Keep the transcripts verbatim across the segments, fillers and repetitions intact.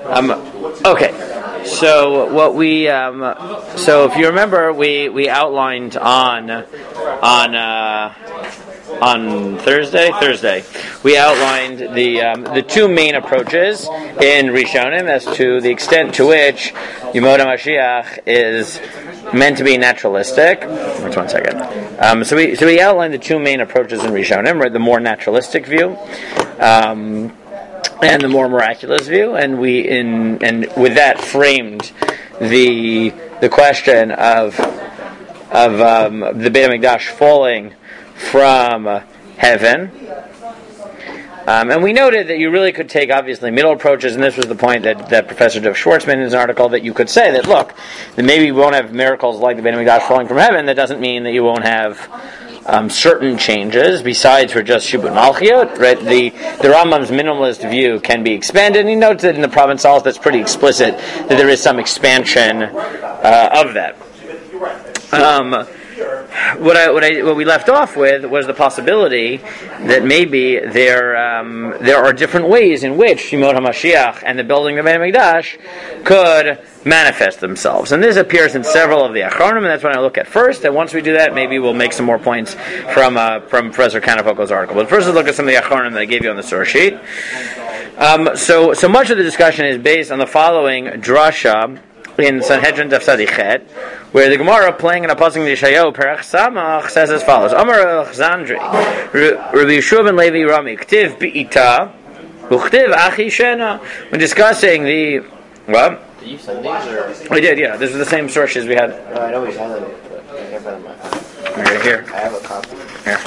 Um, okay, so what we um, so if you remember, we, we outlined on on uh, on Thursday Thursday we outlined the um, the two main approaches in Rishonim as to the extent to which Yemot HaMashiach is meant to be naturalistic. Wait one second. Um, so we so we outlined the two main approaches in Rishonim, right? The more naturalistic view. Um, And the more miraculous view, and we in and with that framed the the question of of um, the Beit HaMikdash falling from uh, heaven, um, and we noted that you really could take obviously middle approaches, and this was the point that, that Professor Dov Schwartzman in his article, that you could say that look, that maybe we won't have miracles like the Beit HaMikdash falling from heaven. That doesn't mean that you won't have Um, certain changes besides for just Shibud Malchiot, right? The the Rambam's minimalist view can be expanded, and he notes that in the Provençals that's pretty explicit that there is some expansion uh, of that. Um, what I what I what we left off with was the possibility that maybe there um, there are different ways in which Yemot HaMashiach and the building of the Beit HaMikdash could manifest themselves, and this appears in several of the Achronim, and that's what I look at first. And once we do that, maybe we'll make some more points from uh, from Professor Kanafoko's article. But first, let's look at some of the Achronim that I gave you on the source sheet. Um, so, so much of the discussion is based on the following drasha in Sanhedrin Daf Sadichet, where the Gemara, playing in a pasuk in Yeshayahu Perach Samach, says as follows: Amar Alexandri, Rabbi Yeshua ben Levi Rami, Ktiv Be'ita, Uchtiv Achi Shena. When discussing the what? Did you send these, or? We did, yeah. This was the same sources we had. No, I know we had them, but I can't find them in my phone. Right here. I have a copy. Here.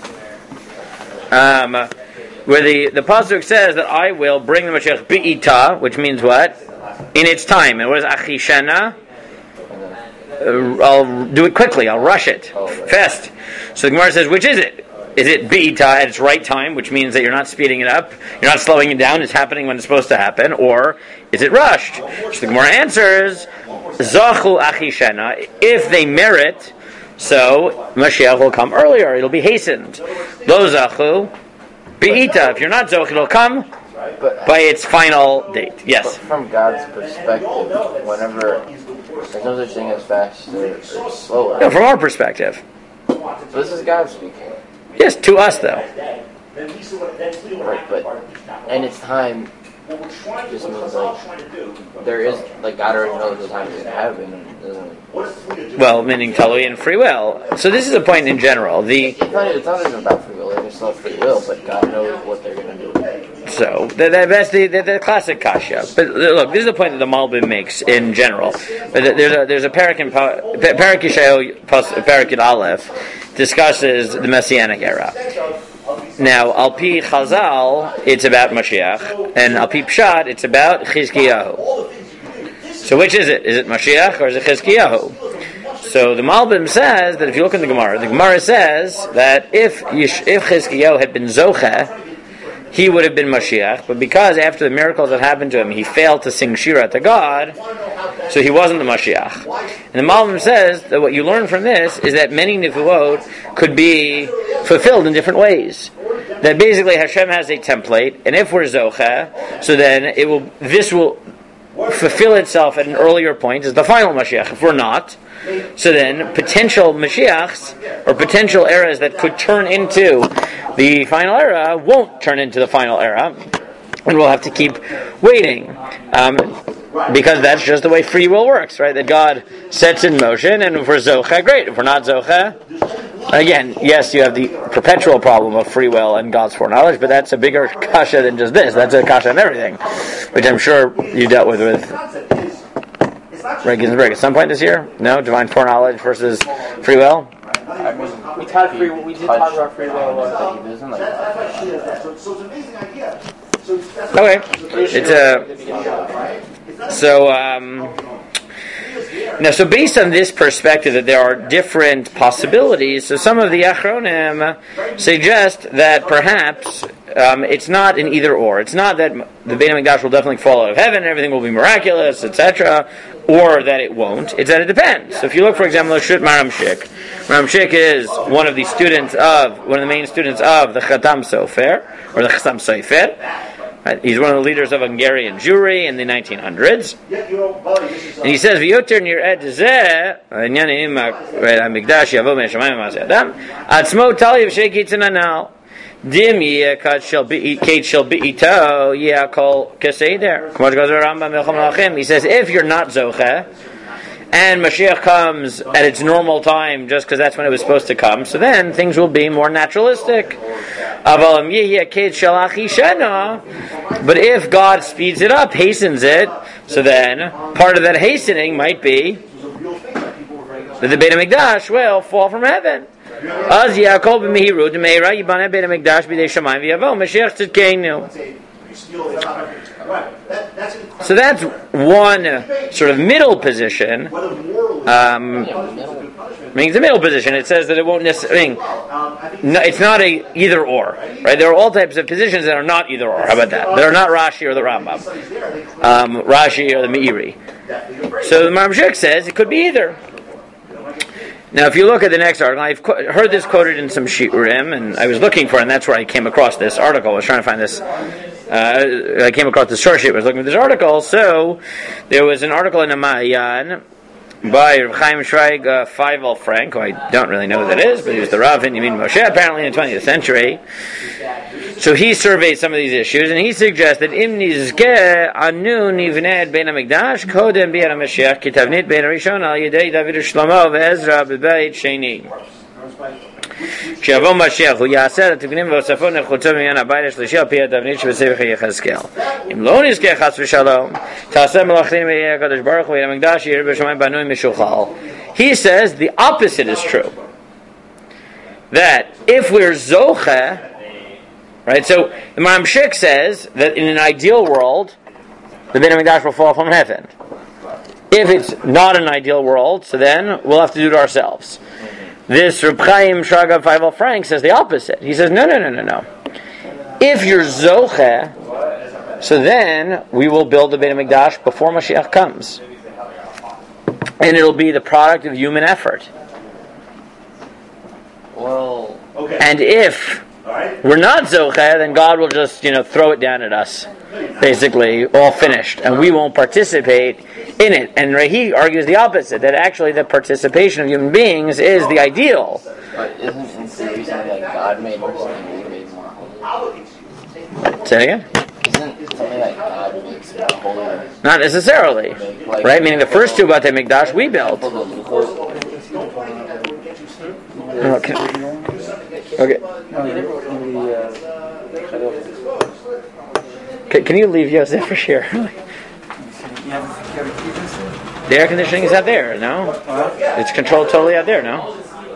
Um, where the, the pasuk says that I will bring the Mashiach Be'ita, which means what? In its time. And what is Achi Shena? Uh, I'll do it quickly. I'll rush it. Oh, right. Fast. So the Gemara says, which is it? Is it Be'ita at its right time, which means that you're not speeding it up, you're not slowing it down, it's happening when it's supposed to happen, or is it rushed? So the Gemara answers, Zachu Achi Shena, if they merit, so Mashiach will come earlier, it'll be hastened. Lo Zachu, Be'ita, if you're not Zoch, it'll come But, by its final date. Yes? But from God's perspective, whenever there's no such thing as fast or, or slower. No, from our perspective. So this is God speaking. Yes, to us though. Right, but and its time just means like there is like God already knows the time is gonna happen, doesn't Well, meaning Talui and free will. So this is a point in general. The It's not, it's not even about free will, it's not free will, but God knows what they're gonna do. So that, that, that's the, the, the classic kasha. But look, this is the point that the Malbim makes in general. But there's a there's a parak in Parak Yeshayahu Parak Yud Aleph discusses the Messianic era. Now, al pi Chazal, it's about Mashiach, and al pi Pshat, it's about Chizkiyahu. So which is it? Is it Mashiach or is it Chizkiyahu? So the Malbim says that if you look in the Gemara, the Gemara says that if Yish, if Chizkiyahu had been Zocheh, he would have been Mashiach, but because after the miracles that happened to him, he failed to sing Shira to God, so he wasn't the Mashiach. And the Malbim says that what you learn from this is that many Nevuot could be fulfilled in different ways. That basically Hashem has a template, and if we're Zocheh, so then it will. This will fulfill itself at an earlier point as the final Mashiach. If we're not, so then potential Mashiachs or potential eras that could turn into the final era won't turn into the final era, and we'll have to keep waiting. Um, because that's just the way free will works, right? That God sets in motion, and if we're Zocheh, great. If we're not Zocheh, again, yes, you have the perpetual problem of free will and God's foreknowledge, but that's a bigger kasha than just this. That's a kasha on everything, which I'm sure you dealt with with Ray Ginsburg at some point this year. No, divine foreknowledge versus free will. I mean, we taught free. We did talk about free will. Uh, he doesn't like. Okay, it's a so. Um, Now, so based on this perspective that there are different possibilities, so some of the Achronim suggest that perhaps um, it's not an either or. It's not that the Beit HaMikdash will definitely fall out of heaven, everything will be miraculous, et cetera, or that it won't. It's that it depends. So if you look, for example, at Shut Maramshik, Maramshik is one of the students of, one of the main students of the Chatam Sofer, or the Chatam Sofer. Right? He's one of the leaders of Hungarian Jewry in the nineteen hundreds. And he says, "V'yoter nir'eh zeh ha'inyanim ha'mikdash yavo min hashamayim ma'aseh adam atzmo taliv she'kitzin anal dim yeh shel bi'ito yeh kol keseder." He says, if you're not zocheh, and Mashiach comes at its normal time just because that's when it was supposed to come, so then things will be more naturalistic. But if God speeds it up, hastens it, so then part of that hastening might be that the Beit HaMikdash will fall from heaven. So that's one sort of middle position. Um, I mean, it's a middle position. It says that it won't necessarily. I mean, no, it's not a either or, right? There are all types of positions that are not either or. How about that? That are not Rashi or the Rambam, um, Rashi or the Meiri. So the Maram Shik says it could be either. Now, if you look at the next article, I've qu- heard this quoted in some Shiurim, and I was looking for it, and that's where I came across this article. I was trying to find this. Uh, I came across the source sheet. I was looking for this article. So, there was an article in the Ma'ayan by Reb Chaim Schweig uh, Feivel Frank, who I don't really know who that is, but he was the Rav in Yamin Moshe, apparently in the twentieth century. So he surveyed some of these issues, and he suggests that Im nizkeh anu nivned bein hamikdash kodem bein hamashiach ki tavnit bein harishon al yedei David u'Shlomo ve'Ezra bebeit sheni. כשיבוא משיח הוא יעשה לתקנים והוספות נחוצות מעניין הבית השלישי על פי התבנית שבספר יחזקאל. אם לא נזכה חס ושלום, תעשה מלאכים ויהיה הקדוש ברוך הוא ויהיה המקדש יהיה בשמיים בנוי משוחל. He says the opposite is true. That if we're zocheh, right? So the Maram Shik says that in an ideal world, the Beit HaMikdash will fall from heaven. If it's not an ideal world, so then we'll have to do it ourselves. This Reb Chaim Shraga Feivel Frank says the opposite. He says, no, no, no, no, no. If you're zocheh, so then we will build the Beit HaMikdash before Mashiach comes. And it'll be the product of human effort. Well, okay. And if we're not zocheh, then God will just, you know, throw it down at us. Basically, all finished. And we won't participate in it. And he argues the opposite, that actually the participation of human beings is the ideal. But isn't it the reason that God made something we made more holy? Say it again? Isn't something that God makes more holy? Not necessarily. Like, right? Meaning the first two about the Mikdash we built. Okay. Okay. Can, can you leave Yosef for sure? The air conditioning is out there, no? It's controlled totally out there, no?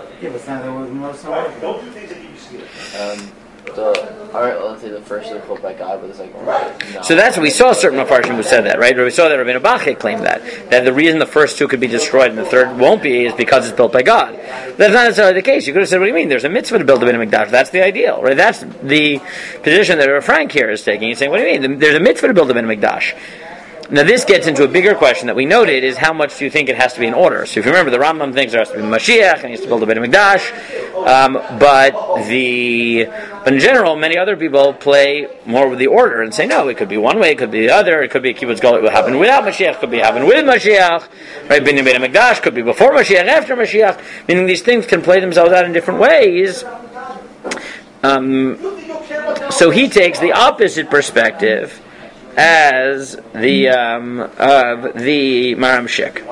Um, the, alright, let's say the first is built by God, but it's like... No. So that's what we saw certain Mepharshim who said that, right? Or we saw that Rabbeinu Bachya claimed that. That the reason the first two could be destroyed and the third won't be is because it's built by God. That's not necessarily the case. You could have said, what do you mean? There's a mitzvah to build a Beit HaMikdash. That's the ideal, right? That's the position that Rav Frank here is taking. He's saying, what do you mean? There's a mitzvah to build a Beit HaMikdash. Now this gets into a bigger question that we noted, is how much do you think it has to be in order? So if you remember, the Rambam thinks there has to be Mashiach and he has to build a Beit HaMikdash, um, but the but in general, many other people play more with the order and say, no, it could be one way, it could be the other, it could be a kibbutz galus, it will happen without Mashiach, it could be happen with Mashiach, right? Binyan Beit HaMikdash could be before Mashiach, after Mashiach, meaning these things can play themselves out in different ways. Um, so he takes the opposite perspective as the um, of the Maram Shik.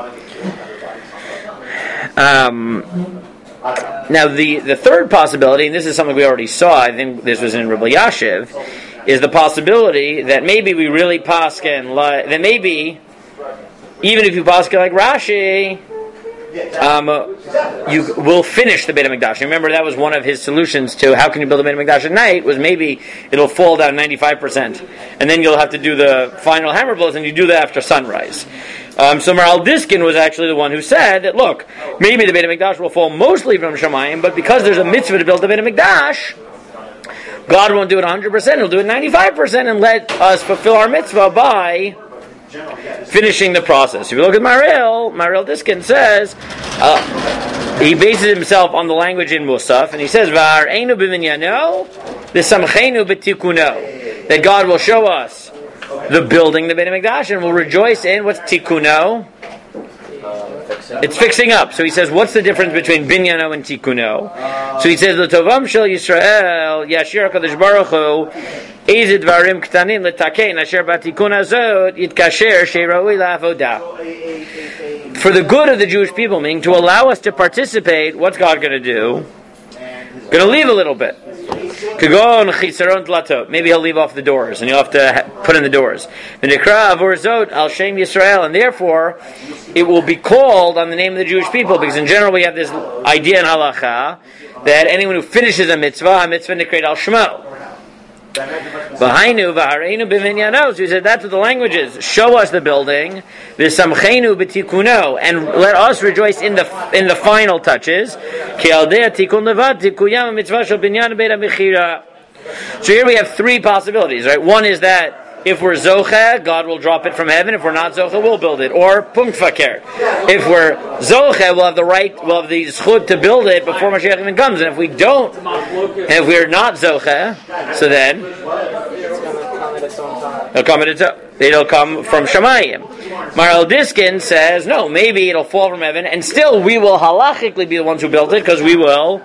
Um, now the, the third possibility, and this is something we already saw, I think this was in Rabbi Yashiv, is the possibility that maybe we really paskin like that maybe even if you paskin like Rashi, Um, uh, you will finish the Beit HaMikdash. Remember, that was one of his solutions to how can you build a Beit HaMikdash at night, was maybe it'll fall down ninety-five percent. And then you'll have to do the final hammer blows, and you do that after sunrise. Um, so Maral Diskin was actually the one who said that, look, maybe the Beit HaMikdash will fall mostly from Shemayim, but because there's a mitzvah to build the Beit HaMikdash, God won't do it one hundred percent, he'll do it ninety-five percent and let us fulfill our mitzvah by finishing the process. If you look at Maral, Maral Diskin says, uh, he bases himself on the language in Musaf, and he says, V'ar'einu b'minyano, v'samcheinu b'tikuno. that God will show us the building, the Beit HaMikdash, and we'll rejoice in what's Tikkuno? It's fixing up. So he says, what's the difference between Binyano and Tikkuno? So he says, L'tovam shel Yisrael, Yashir HaKadosh Baruch Hu, Ezid Varim Ktanim L'takein, Asher Batikun Azot, Yitkasher She'raui La'avodah. For the good of the Jewish people, meaning to allow us to participate, what's God going to do? Going to leave a little bit. Maybe he'll leave off the doors, and you'll have to ha- put in the doors. And therefore, it will be called on the name of the Jewish people, because in general we have this idea in halacha that anyone who finishes a mitzvah, a mitzvah nikret al shmo. V'hainu v'hareinu b'vinyanos. He said that's what the language is. Show us the building, v'samcheinu b'tikuno, and let us rejoice in the in the final touches. Ki aldei tikun levad tikuyam mitzvah shel binyan beit hamechira. So here we have three possibilities, right? One is that if we're zoche, God will drop it from heaven. If we're not zoche, we'll build it. Or punkt fakir. If we're zoche, we'll have the right, we'll have the zchut to build it before Mashiach even comes. And if we don't, and if we're not zoche, so then it'll come at its own. It'll come from Shamayim. Maral Diskin says, no, maybe it'll fall from heaven, and still we will halachically be the ones who built it, because we will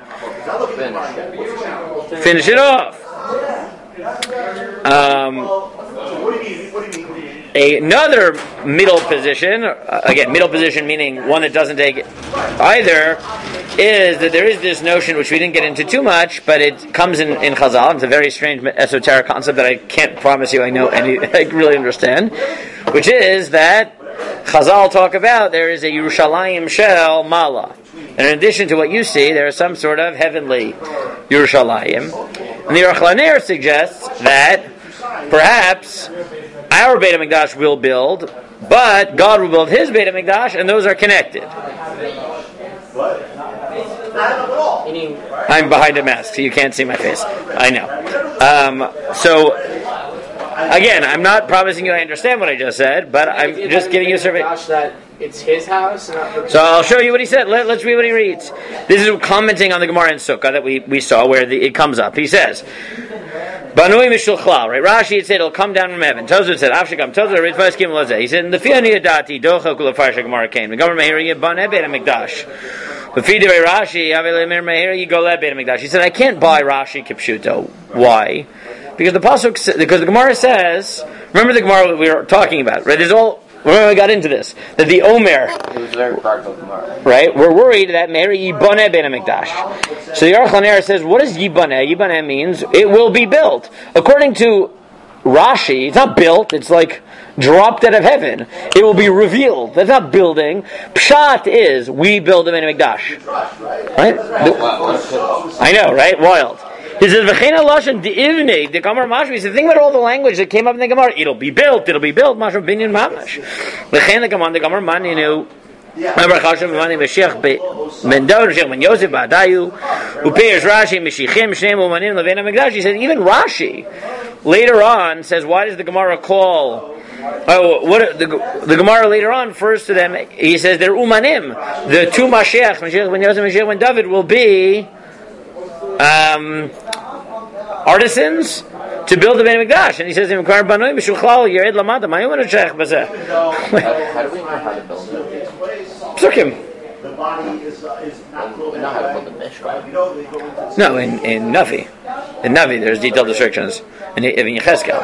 finish it off. Um, Another middle position, uh, again, middle position meaning one that doesn't take it either, is that there is this notion, which we didn't get into too much, but it comes in, in Chazal. It's a very strange esoteric concept that I can't promise you I know any, I really understand, which is that Chazal talk about there is a Yerushalayim Shel Mala. And in addition to what you see, there is some sort of heavenly Yerushalayim. And the Aruch LaNer suggests that perhaps our Beit HaMikdash will build, but God will build His Beit HaMikdash, and those are connected. I'm behind a mask, so you can't see my face. I know. Um, so, again, I'm not promising you I understand what I just said, but I'm just giving you a survey. That it's his house. So I'll show you what he said. Let, let's read what he reads. This is commenting on the Gemara in Sukkah that we, we saw, where the, it comes up. He says, Banui mishul chlal, right? Rashi had said it'll come down from heaven. Tosfos said, Afshikam, Tosfos ritvas kim lazeh. He said, in the fiani adati, docha kula farsha Gemara came. The Gemara mehiri yibane beit hamikdash. But feed Rashi, avelemir mehiri yigoleh beit hamikdash. He said, I can't buy Rashi kipshuto. Why? Because the pasuk, because the Gemara says, remember the Gemara that we were talking about, right? There's all. Remember we got into this, that the Omer, it was very practical Gemara, right? We're worried that Mary Yibane Beit HaMikdash. So the Aruch LaNer says, what is Yibane? Yibane means it will be built. According to Rashi, it's not built, it's like dropped out of heaven. It will be revealed. That's not building. Pshat is, we build the Beit HaMikdash. Right? I know, right? Wild. He says, "V'chein halashon de'ivnei the Gemara mashma." He said, "Think about all the language that came up in the Gemara. It'll be built. It'll be built. Mashma binyan mamash. V'chein the Gemara, the Gemara maninu. Remember, Chashem mani Mashiach ben David, Mashiach ben Yosef ba'adayu. Upeirs Rashi Mashiachim Shneim umanim levein hamikdash. He said, even Rashi later on says, why does the Gemara call? Oh, what the the Gemara later on refers to them. He says they're umanim. The two Mashiach, Mashiach ben Yosef, Mashiach ben David, will be. Um, artisans to build the Beit HaMikdash, and he says, "How do we know how to build it? Psukim." The body is, uh, is not we know how to build the mishkan. No, in in Navi, in Navi, there's detailed instructions. In in Yechezkel,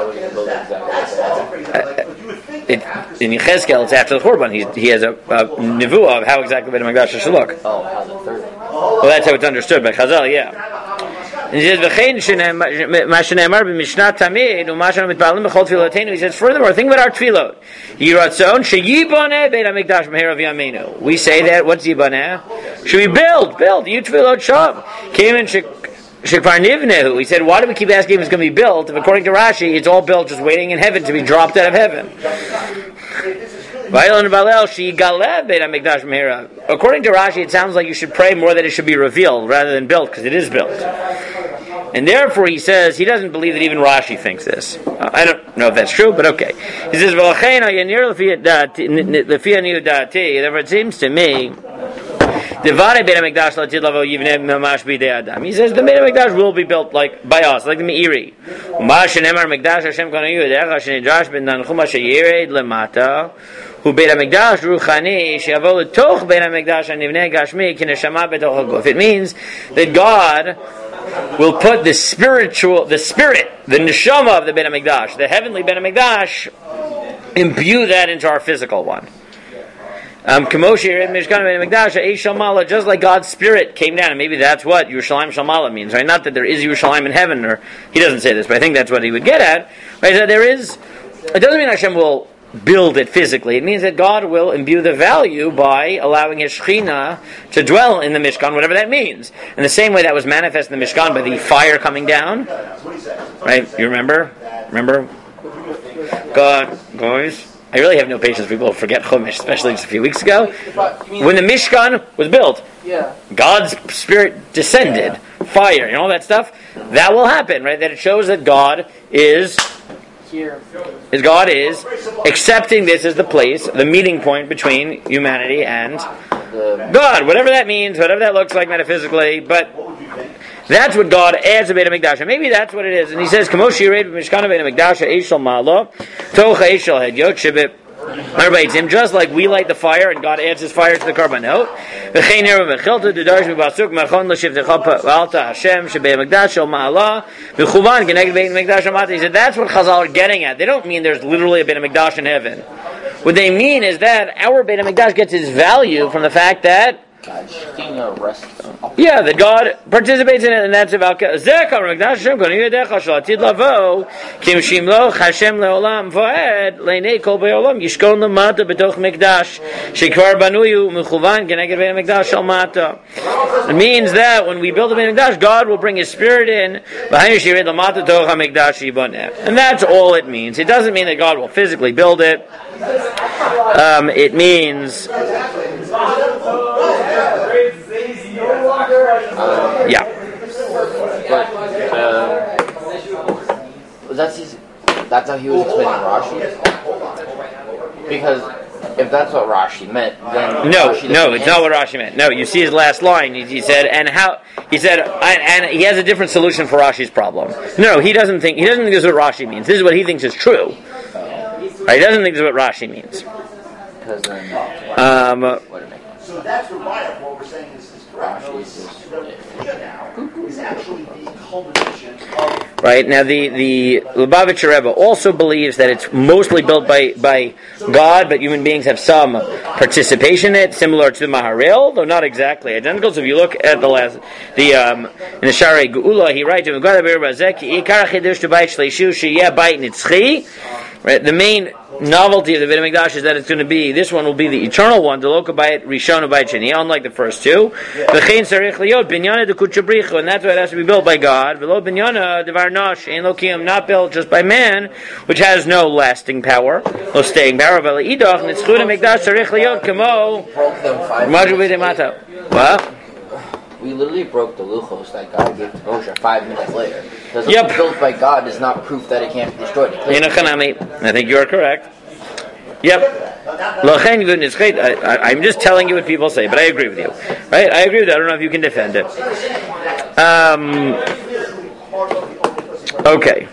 it, in Yechezkel, it's after the Churban. He he has a, a nevuah of how exactly Beit HaMikdash should look. Oh, how the third. Well, that's how it's understood by Chazal, yeah. And he says, "V'chein shenemar b'mishnat tamid u'mashanu mitpalim b'chol tfiloteinu." He says, furthermore, think about our tefillot. Yiratzon sheyiboneh beit hamikdash meherav yameinu. We say that. What's yiboneh? Should we build? Build. You tefillot shav. Came in shekvar nivnehu. He said, why do we keep asking if it's going to be built? If according to Rashi, it's all built, just waiting in heaven to be dropped out of heaven. According to Rashi, it sounds like you should pray more that it should be revealed rather than built, because it is built. And therefore, he says he doesn't believe that even Rashi thinks this. Uh, I don't know if that's true, but okay. He says, therefore, it seems to me Devare Beit HaMikdash Latid Lavo Yivnei Mamash B'Idei Adam. He says the Beit HaMikdash will be built like by us, like the Meiri. Uma shenemar Mikdash Hashem Kanu Yedecha Shenidrash Ben Nanchuma Sheyired Lemata. Hu Beit HaMikdash Ruchani She'avo L'toch Beit HaMikdash Hanivnei Gashmi Kineshama B'toch HaGuf. It means that God will put the spiritual, the spirit, the neshama of the Beit HaMikdash, the heavenly Beit HaMikdash, imbue that into our physical one. Um, just like God's spirit came down, and maybe that's what Yerushalayim Shalmala means, right? Not that there is Yerushalayim in heaven, or he doesn't say this, but I think that's what he would get at. Right? So there is. It doesn't mean Hashem will build it physically. It means that God will imbue the value by allowing His Shekhinah to dwell in the Mishkan, whatever that means. In the same way that was manifest in the Mishkan by the fire coming down, right? You remember? Remember? God, guys. I really have no patience for people who forget Chumash, especially just a few weeks ago. When the Mishkan was built, God's Spirit descended, fire, and all that stuff. That will happen, right? That it shows that God is here. Is God is accepting this as the place, the meeting point between humanity and God. Whatever that means, whatever that looks like metaphysically, but that's what God adds to Beit HaMikdash. And maybe that's what it is. And he says, Kamo Shirei B'Mishkan Beit HaMikdash Eishel Ma'alo Tocha Eishel Hedyot Shebet Him, just like we light the fire and God adds His fire to the karbanot. V'chein Hera V'chilta D'Darsh B'Basuk Machon L'Shivtecha V'Alta Hashem Shebeit HaMikdash Shel Ma'ala V'Chuvan Geneged Beit HaMikdash Amata. He said that's what Chazal are getting at. They don't mean there's literally a Beit HaMikdash in heaven. What they mean is that our Beit HaMikdash gets its value from the fact that yeah, that God participates in it, and that's about Zeh Kar Mikdash Hashem Konu Yedecha Shalatid Lavo Kim Shimlo Hashem Leolam Voed Leinei Kol Be'olam Yishkon Lamata B'toch Mikdash Shekvar Banuyu Mechuvan Keneged Beit HaMikdash Shel Mata. It means that when we build a Beit HaMikdash, God will bring His Spirit in, and that's all it means. It doesn't mean that God will physically build it. Um, it means. Yeah. But, uh, that's his, that's how he was explaining Rashi. Because if that's what Rashi meant, then no, Rashi no, it's not what Rashi meant. No, you see his last line. He, he said, and how he said, and, and he has a different solution for Rashi's problem. No, he doesn't think he doesn't think this is what Rashi means. This is what he thinks is true. Right? He doesn't think this is what Rashi means. Um, so that's the right. What we're saying is, is correct. Is actually the culmination of right now, the the Lubavitcher Rebbe also believes that it's mostly built by, by God, but human beings have some participation in it, similar to the Maharil, though not exactly identical. So if you look at the last, the um, in the Sharei Geula, he writes, right, the main novelty of the Beit HaMikdash is that it's going to be, this one will be the eternal one, the Loka Bayit Rishon Bayit Sheni, unlike the first two. V'chein sarich liyot binyana dekut shabrichu, and that's why it has to be built by God. V'lo binyana devar nosh, ein lo kiyam, not built just by man, which has no lasting power, no staying power. V'lo idach nitzchut HaMikdash sarich liyot kamo maju b'dei mata. What? We literally broke the luchos that God gave to Moshe five minutes later. Because yep. It was built by God is not proof that it can't be destroyed. I think you are correct. Yep. I, I'm just telling you what people say, but I agree with you. Right? I agree with that. I don't know if you can defend it. Um, okay.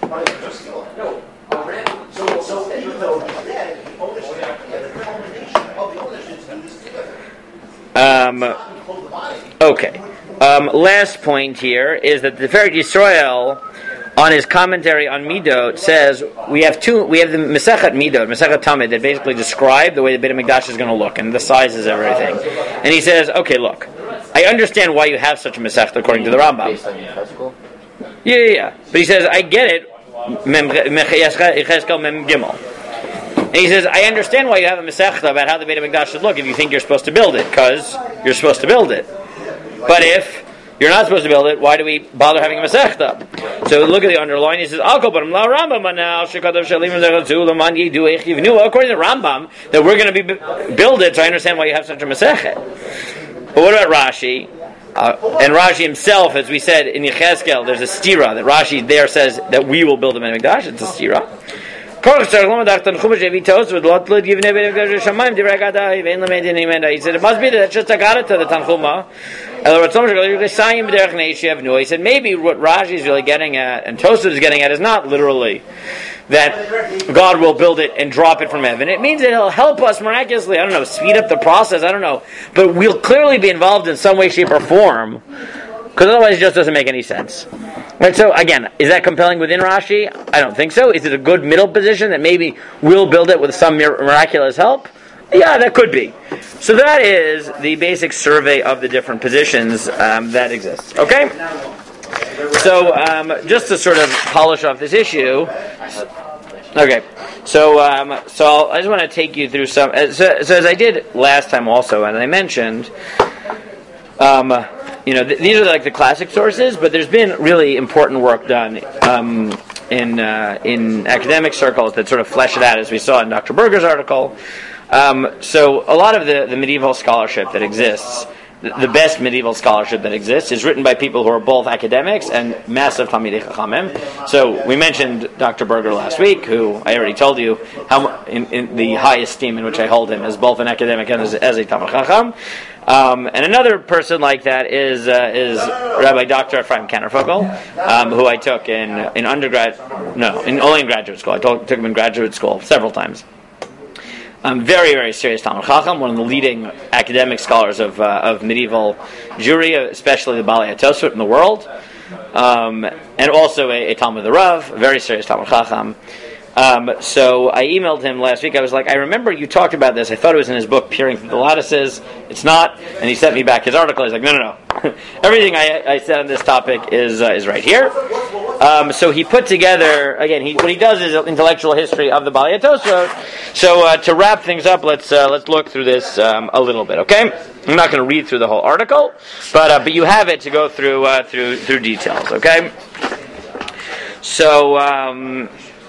Um, okay. Um, last point here is that the Tiferet Yisrael, on his commentary on Midot, says we have two. We have the Masechet Midot, Masechet Tamid, that basically describe the way the Beit HaMikdash is going to look and the sizes of everything. And he says, okay, look, I understand why you have such a Masechet according to the Rambam. Yeah, yeah, yeah. But he says, I get it. Mem Gimel. And he says, I understand why you have a Masechta about how the Beit HaMikdash should look if you think you're supposed to build it, because you're supposed to build it. But if you're not supposed to build it, why do we bother having a Masechta? So look at the underline. He says, according to the Rambam, that we're going to be build it, so I understand why you have such a Masechet. But what about Rashi? Uh, and Rashi himself, as we said in Yechezkel, there's a stira that Rashi there says that we will build a Beit HaMikdash. It's a stira. He said it must be that it's just Agada to the Tanchuma. He said maybe what Rashi is really getting at and Tosfos is getting at is not literally that God will build it and drop it from heaven. It means that He'll help us miraculously, I don't know, speed up the process, I don't know. But we'll clearly be involved in some way, shape, or form, because otherwise it just doesn't make any sense. Right, so again, is that compelling within Rashi? I don't think so. Is it a good middle position that maybe we'll build it with some miraculous help? Yeah, that could be. So that is the basic survey of the different positions um, that exist. Okay? So, um, just to sort of polish off this issue, okay. So, um, so I just want to take you through some. So, so as I did last time, also, and I mentioned, um, you know, th- these are like the classic sources, but there's been really important work done um, in uh, in academic circles that sort of flesh it out, as we saw in Doctor Berger's article. Um, so, a lot of the, the medieval scholarship that exists. The best medieval scholarship that exists is written by people who are both academics and massive Talmidei Chachamim. So we mentioned Doctor Berger last week, who I already told you how in, in the high esteem in which I hold him as both an academic and as, as a Talmid Chacham. Um, and another person like that is uh, is Rabbi Doctor Ephraim Kanterfogel, um, who I took in in undergrad, no, in only in graduate school. I took, took him in graduate school several times. Um, very, very serious Talmid Chacham, one of the leading academic scholars of uh, of medieval Jewry, especially the Balei HaTosfot in the world, um, and also a, a Talmud the Rav, a very serious Talmid Chacham. Um, so I emailed him last week. I was like, I remember you talked about this. I thought it was in his book, Peering Through the Lattices. It's not. And he sent me back his article. He's like, no, no, no. Everything I, I said on this topic is uh, is right here. Um, so he put together, again, he, what he does is intellectual history of the Balei HaTosfot. So uh, to wrap things up, let's uh, let's look through this um, a little bit, okay? I'm not going to read through the whole article, but uh, but you have it to go through uh, through through details, okay? So. Um,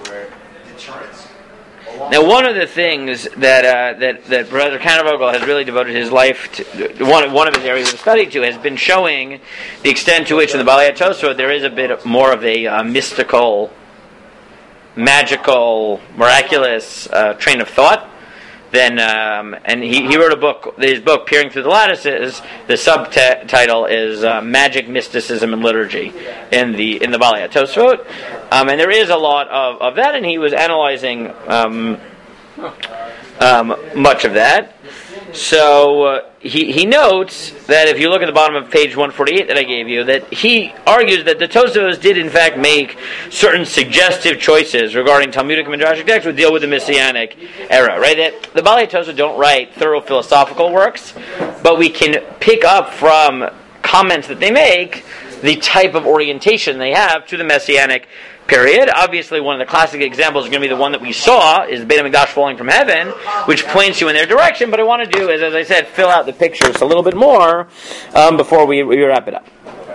Now, one of the things that uh, that that Brother Kanterfogel has really devoted his life to, one one of his areas of study to, has been showing the extent to which in the Balei HaTosfot there is a bit more of a uh, mystical, magical, miraculous uh, train of thought. Then, um, and he, he wrote a book. His book, Peering Through the Lattices. The subtitle is uh, "Magic, Mysticism, and Liturgy" in the in the Balei HaTosfot. Um, and there is a lot of, of that, and he was analyzing um, um, much of that. So uh, he he notes that if you look at the bottom of page one forty-eight that I gave you, that he argues that the Tosfos did in fact make certain suggestive choices regarding Talmudic and Midrashic texts would deal with the Messianic era, right? That the Balei HaTosfot don't write thorough philosophical works, but we can pick up from comments that they make the type of orientation they have to the Messianic period. Obviously, one of the classic examples is going to be the one that we saw, is the Beit HaMikdash falling from heaven, which points you in their direction. But I want to do is, as I said, fill out the picture just a little bit more um, before we, we wrap it up.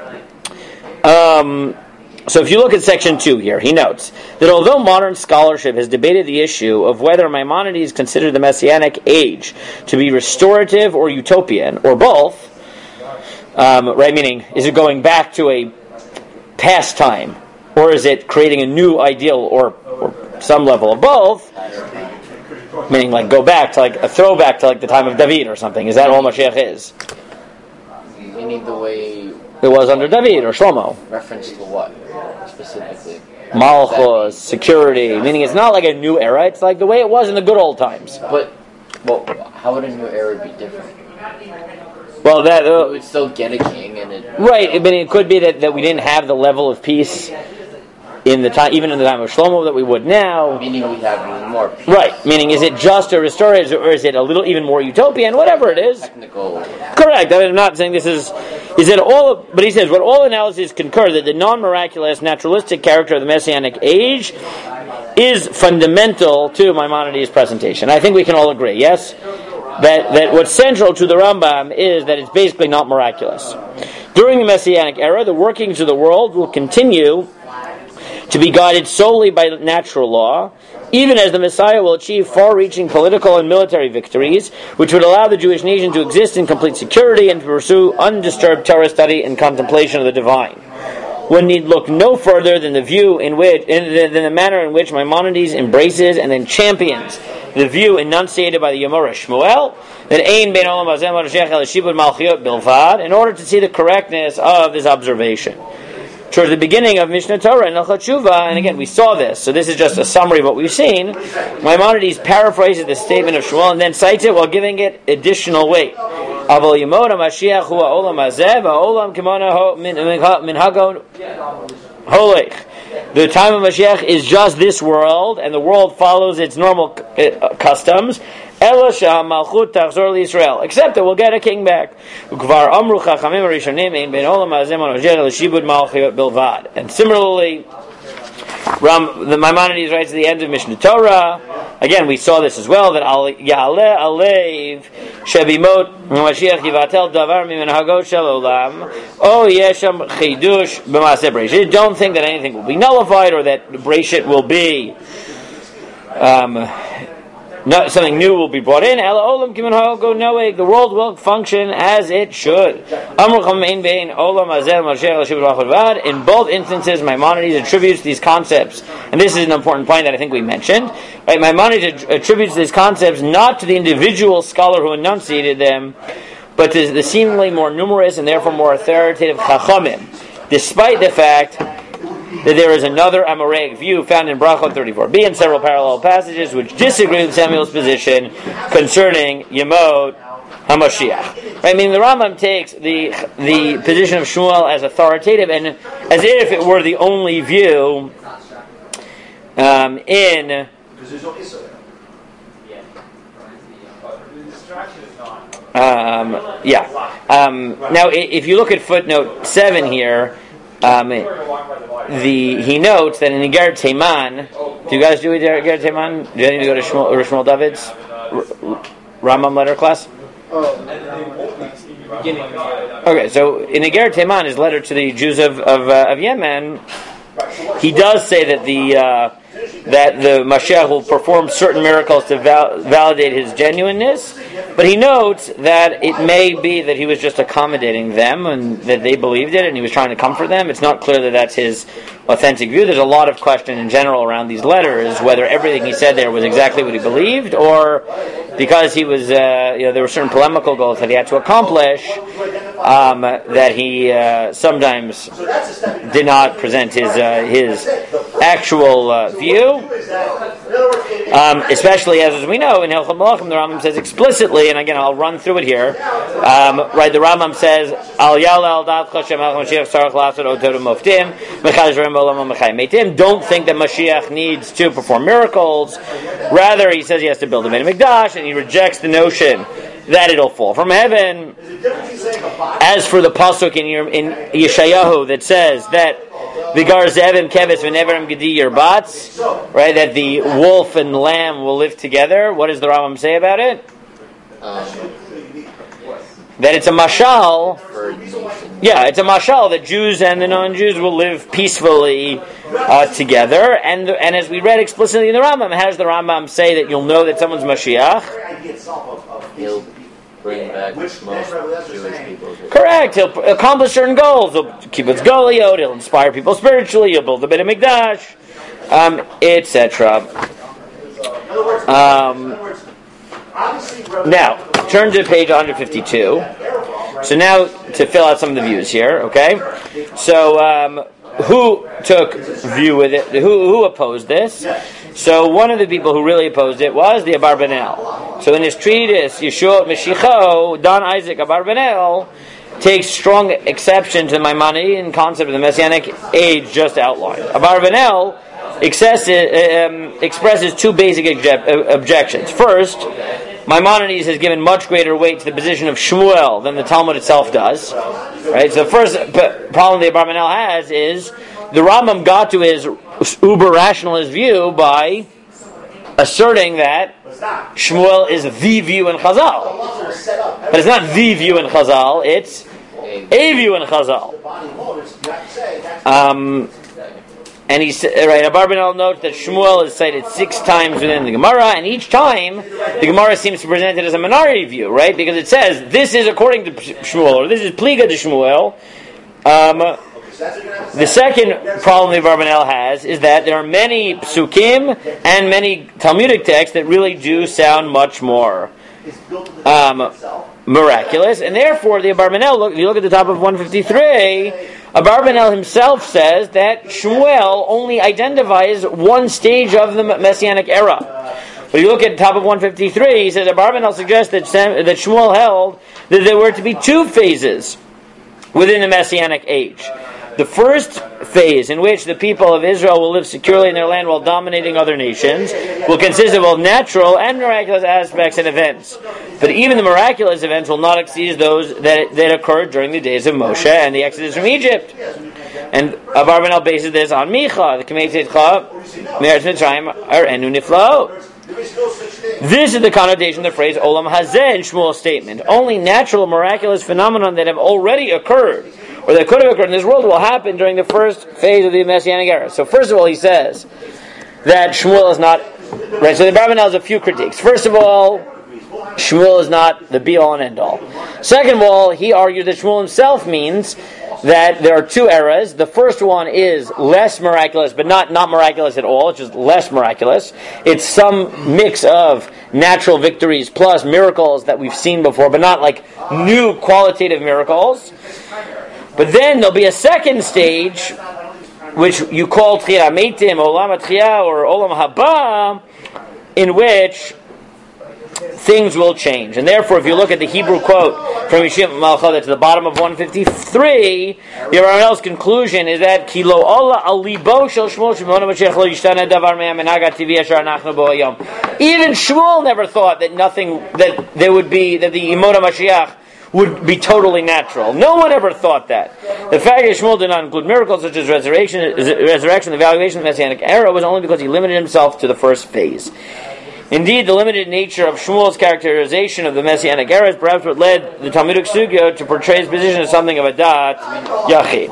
Um, so if you look at section two here, he notes that although modern scholarship has debated the issue of whether Maimonides considered the Messianic age to be restorative or utopian, or both, um, right, meaning, is it going back to a past time, or is it creating a new ideal, or, or some level of both? Meaning, like, go back to, like, a throwback to, like, the time of David or something. Is that all Mashiach is? Meaning the way it was under David or Shlomo. Reference to what, specifically? Malchus, security. Meaning it's not like a new era. It's like the way it was in the good old times. But, well, how would a new era be different? Well, that... Uh, we would still get a king, and it... Right, I mean, it could be that, that we didn't have the level of peace in the time, even in the time of Shlomo, that we would now. Meaning we have even more peace. Right, meaning is it just a restorative, or is it a little even more utopian? Whatever it is. Technical. Correct. I mean, I'm not saying this is... Is it all... But he says, what all analyses concur that the non-miraculous, naturalistic character of the Messianic age is fundamental to Maimonides' presentation. I think we can all agree, yes? That, that what's central to the Rambam is that it's basically not miraculous. During the Messianic era, the workings of the world will continue to be guided solely by natural law, even as the Messiah will achieve far-reaching political and military victories, which would allow the Jewish nation to exist in complete security and to pursue undisturbed Torah study and contemplation of the divine. one need look no further than the view in which, in the, than the manner in which Maimonides embraces and then champions the view enunciated by the Yomora Shmuel, that Ein Ben Olam Hazeh Mashiach El Shibud Malchiot Bilvad, in order to see the correctness of this observation. Towards the beginning of Mishnah Torah and Hilchot Tshuva, and again we saw this, so this is just a summary of what we've seen. Maimonides paraphrases the statement of Shmuel and then cites it while giving it additional weight. Aval Yemot HaMashiach Hu HaOlam Hazeh VaOlam Kimona Minhago Holech. The time of Mashiach is just this world, and the world follows its normal uh, customs. Except that we'll get a king back. And similarly, Ram, the Maimonides writes at the end of Mishnah Torah. Again, we saw this as well, that Al Ya'aleh Alev Shebimot Mashiach Yivatel Davar Mimenhagot Shel Olam O Yesham Chidush B'Maaseh Breshit. Don't think that anything will be nullified or that Breshit will be um, no, something new will be brought in. Ela Olam Kimenhagot Noeg. The world will function as it should. In both instances, Maimonides attributes these concepts, and this is an important point that I think we mentioned. Right? Maimonides attributes these concepts not to the individual scholar who enunciated them, but to the seemingly more numerous and therefore more authoritative Chachamim, despite the fact that there is another Amoraic view found in Brachot thirty-four b and several parallel passages which disagree with Samuel's position concerning Yemot HaMashiach. Right? I mean, the Rambam takes the the position of Shmuel as authoritative and as if it were the only view um, in. Um, yeah. Um, now, if you look at footnote seven here. Um, the he notes that in Iger Teiman, do you guys do Iger Teiman? Do you need to go to Shmuel, Shmuel David's Rambam letter class? Okay, so in Iger Teiman, his letter to the Jews of of, uh, of Yemen, he does say that the uh, that the Mashiach will perform certain miracles to val- validate his genuineness, but he notes that it may be that he was just accommodating them and that they believed it and he was trying to comfort them. It's not clear that that's his authentic view. There's a lot of question in general around these letters, whether everything he said there was exactly what he believed, or because he was, uh, you know, there were certain polemical goals that he had to accomplish, um, that he uh, sometimes did not present his uh, his actual uh, view. Um, especially as, as we know in Hilchot Melachim, the Rambam says explicitly, and again I'll run through it here. Um, right, the Rambam says, "Al Yal Al Dat Chashem Al Mashiach Sarach Lasot Otodim Moftim Mechaz Rem Olam Mechayim Meitim." Don't think that Mashiach needs to perform miracles. Rather, he says he has to build a Beit Mikdash, and he rejects the notion that it'll fall from heaven. As for the pasuk in, in Yeshayahu that says that Vigar Zevim Kevis V'Neverim Gedi Yerbatz, right? That the wolf and lamb will live together. What does the Rambam say about it? Um, that it's a mashal. Yeah, it's a mashal that Jews and the non-Jews will live peacefully uh, together. And and as we read explicitly in the Rambam, how does the Rambam say that you'll know that someone's Mashiach? He'll bring back most Jewish people. Correct. He'll accomplish certain goals. He'll keep his Goliot. He'll inspire people spiritually. He'll build a Beit Mikdash, um, et cetera. Um, now, turn to page one fifty-two. So now, to fill out some of the views here, okay? So, um, who took view with it? Who who opposed this? So one of the people who really opposed it was the Abarbanel. So in his treatise, Yeshua Meshicho, Don Isaac Abarbanel takes strong exception to the Maimonidean concept of the Messianic age just outlined. Abarbanel um, expresses two basic obje- objections. First, Maimonides has given much greater weight to the position of Shmuel than the Talmud itself does. Right. So the first p- problem the Abarbanel has is the Rambam got to his uber rationalist view by asserting that Shmuel is the view in Chazal, but it's not the view in Chazal; it's a view in Chazal. Um, And he right, Abarbanel notes that Shmuel is cited six times within the Gemara, and each time the Gemara seems to present it as a minority view, right? Because it says this is according to Shmuel, or this is pliga to Shmuel. Um, The second problem the Abarbanel has is that there are many psukim and many Talmudic texts that really do sound much more um, miraculous, and therefore the Abarbanel, look, if you look at the top of one fifty-three, Abarbanel himself says that Shmuel only identifies one stage of the Messianic era. But you look at the top of one fifty-three, he says Abarbanel suggests that, Sam, that Shmuel held that there were to be two phases within the Messianic age. The first phase, in which the people of Israel will live securely in their land while dominating other nations, will consist of both natural and miraculous aspects and events. But even the miraculous events will not exceed those that, that occurred during the days of Moshe and the Exodus from Egypt. And Abarbanel bases this on Micha, the Kamei Tzedcha, Meretz Mitzrayim, or Enu Niflaot. This is the connotation of the phrase Olam Hazeh in Shmuel's statement. Only natural, miraculous phenomenon that have already occurred, or that could have occurred in this world, will happen during the first phase of the Messianic era. So first of all, he says that Shmuel is not... Right, so the Abarbanel has a few critiques. First of all, Shmuel is not the be-all and end-all. Second of all, he argues that Shmuel himself means that there are two eras. The first one is less miraculous, but not, not miraculous at all. It's just less miraculous. It's some mix of natural victories plus miracles that we've seen before, but not like new qualitative miracles. But then there'll be a second stage, which you call Tchiyat Meitim, Olam HaTchiyah, or Olam Haba, in which things will change. And therefore, if you look at the Hebrew quote from Yeshua Malcha that's at the bottom of one fifty-three, the Abarbanel's conclusion is that Ki lo ola al libo shel Shmuel shemona Mashiach lo yishtana davar me'amenag ha'tivi asher anachnu bo hayom. Even Shmuel never thought that nothing, that there would be, that the Yemona Mashiach would be totally natural. No one ever thought that. The fact that Shmuel did not include miracles such as resurrection, resurrection, the evaluation of the Messianic era was only because he limited himself to the first phase. Indeed, the limited nature of Shmuel's characterization of the Messianic era is perhaps what led the Talmudic Sugya to portray his position as something of a dat yachid.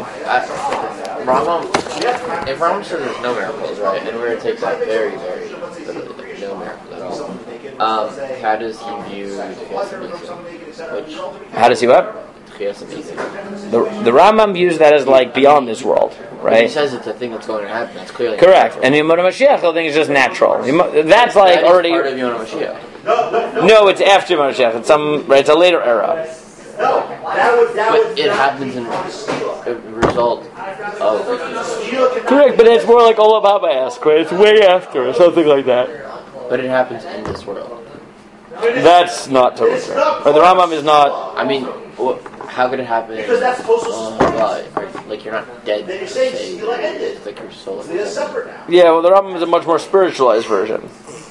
Rambam, if Rambam says there's no miracles, right, and we're going to take that very, very literally, no miracles at all, um, how does he view the Which How does he what? The, the Rambam views that as like beyond this world, right? He says it's a thing that's going to happen. That's clearly correct. Natural. And the Yemona Mashiach, I think, is just natural. That's like that already part of Yemona Mashiach. No, it's after Yemona Mashiach. It's some. Right, it's a later era. No, that would, that but would, it happens in a result of. Correct, but it's more like Olam Haba, right? It's way after, or something like that. But it happens in this world. That's not totally correct. Or the Rambam is not. I mean, what, how could it happen? Because that's postal Oh my God! Like you're not dead. Then you're saying say, still ended. It's like your soul. They're separate now. Yeah, well, the Rambam is a much more spiritualized version.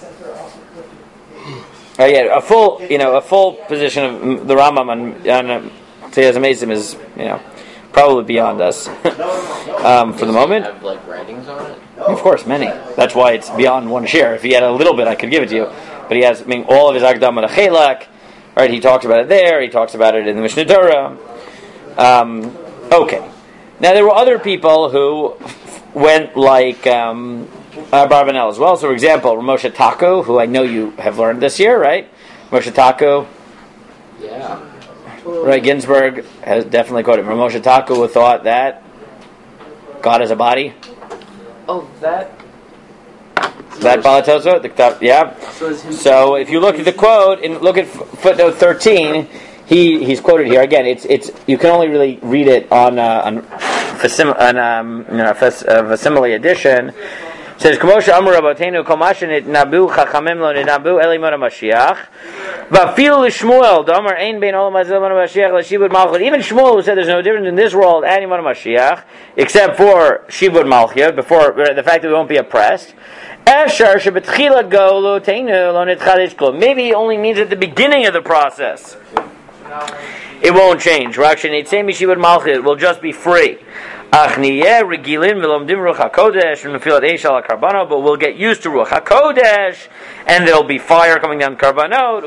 Uh, yeah, a full, you know, a full position of the Rambam on, on Tchiyas Meitim is, you know, probably beyond us um, for the moment. Have like writings on it? Of course, many. That's why it's beyond one share. If he had a little bit, I could give it to you. But he has, I mean, all of his Akdam and Achelak. Right? He talks about it there. He talks about it in the Mishnah Torah. Um, okay. Now there were other people who went like um, uh, Abarbanel as well. So, for example, Moshe Taku, who I know you have learned this year, right? Moshe Taku. Yeah. Right, Ginsburg has definitely quoted Moshe Taku, who thought that God is a body. Oh, that. That Balatoso, the top, yeah. So if you look at the quote and look at footnote thirteen, he he's quoted here again. It's it's you can only really read it on uh, on facsim, on um, you know, facsimile edition. It says Kamosha Amar Rabbeinu Komashin Nabu Chachamim Lo Nabu Elimon Mashiach. Vafil Shmuel Damar Ein Bein Olam Hazeh Mashiach LaShibud Malchut. Even Shmuel, who said there's no difference in this world and Imon Mashiach, except for Shibud Malchut, before the fact that we won't be oppressed. Maybe it only means at the beginning of the process. It won't change. It will just be free. But we'll get used to Ruach HaKodesh, and there'll be fire coming down Karbanot,